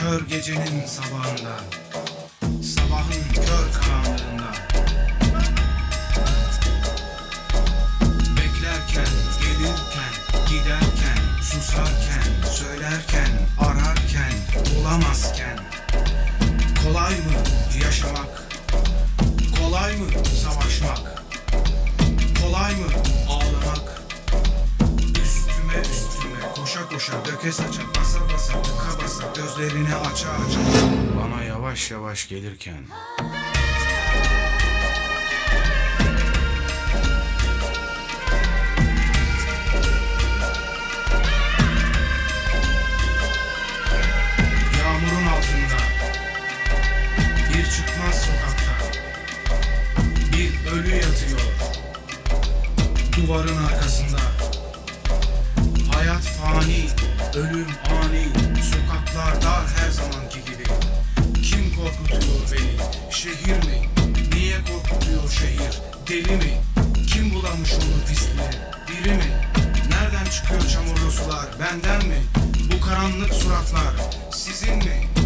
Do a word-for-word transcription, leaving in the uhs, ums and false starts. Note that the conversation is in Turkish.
Kör gecenin sabahında, sabahın kör karanlığında, beklerken, gelirken, giderken, susarken, söylerken, ararken, bulamazken, kolay mı yaşamak, kolay mı savaşmak, kolay mı ağlamak, üstüme üstüme koşa koşa, döke saça, basa basa, tıka basa, gözlerini aça aça, bana yavaş yavaş gelirken, yağmurun altında, bir çıkmaz sokakta, bir ölü yatıyor duvarın arkasında. Hayat fani, ölüm ani, sokaklar dar her zamanki gibi. Kim korkutuyor beni? Şehir mi? Niye korkutuyor şehir? Deli mi? Kim bulamış onu pisliği? Biri mi? Nereden çıkıyor çamurlu sular? Benden mi? Bu karanlık suratlar sizin mi?